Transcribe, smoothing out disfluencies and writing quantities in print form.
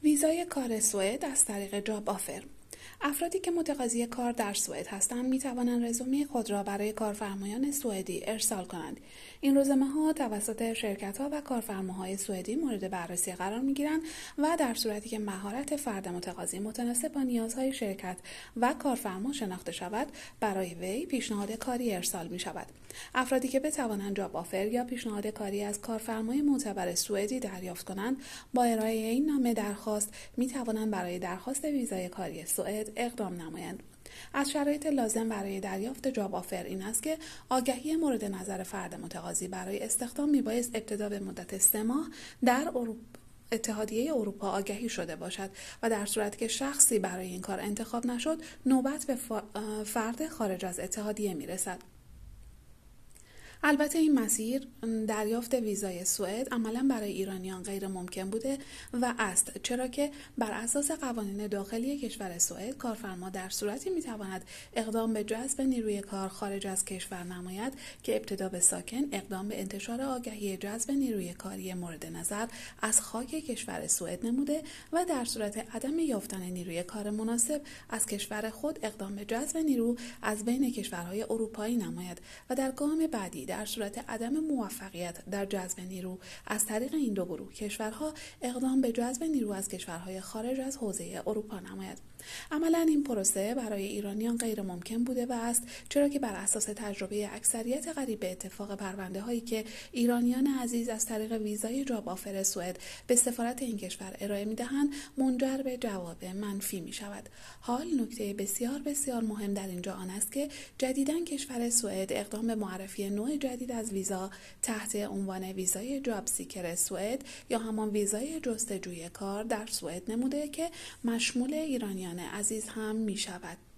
ویزای کار سوئد از طریق جاب آفر. افرادی که متقاضی کار در سوئد هستند می توانند رزومه خود را برای کارفرمایان سوئدی ارسال کنند. این رزومه‌ها توسط شرکت‌ها و کارفرماهای سوئدی مورد بررسی قرار می‌گیرند و در صورتی که مهارت فرد متقاضی متناسب با نیازهای شرکت و کارفرما شناخته شود، برای وی پیشنهاد کاری ارسال می‌شود. افرادی که بتوانند جاب آفر یا پیشنهاد کاری از کارفرمای معتبر سوئدی دریافت کنند، با ارائه این نامه درخواست می‌توانند برای درخواست ویزای کاری سوئد اقدام نمایند. از شرایط لازم برای دریافت جاب آفر این است که آگهی مورد نظر فرد متقاضی برای استخدام میبایست ابتدا به مدت 3 ماه در اتحادیه اروپا آگهی شده باشد و در صورتی که شخصی برای این کار انتخاب نشد، نوبت به فرد خارج از اتحادیه میرسد. البته این مسیر دریافت ویزای سوئد عملاً برای ایرانیان غیر ممکن بوده و است، چرا که بر اساس قوانین داخلی کشور سوئد کارفرما در صورتی میتواند اقدام به جذب نیروی کار خارج از کشور نماید که ابتدا به ساکن اقدام به انتشار آگهی جذب نیروی کاری مورد نظر از خاک کشور سوئد نموده و در صورت عدم یافتن نیروی کار مناسب از کشور خود اقدام به جذب نیرو از بین کشورهای اروپایی نماید و در گام بعدی در صورت عدم موفقیت در جذب نیرو از طریق این دو گروه کشورها اقدام به جذب نیرو از کشورهای خارج از حوزه اروپا نماید. عملاً این پروسه برای ایرانیان غیر ممکن بوده و است، چرا که بر اساس تجربه اکثریت قریب به اتفاق پرونده هایی که ایرانیان عزیز از طریق ویزای جاب آفر سوئد به سفارت این کشور ارائه می‌دهند، منجر به جواب منفی می‌شود. حال نکته بسیار بسیار مهم در اینجا آن است که جدیداً کشور سوئد اقدام به معرفی نوع جدید از ویزا تحت عنوان ویزای جاب سیکر سوئد یا همان ویزای جستجوی کار در سوئد نموده که مشمول ایرانیان عزیز هم می شود.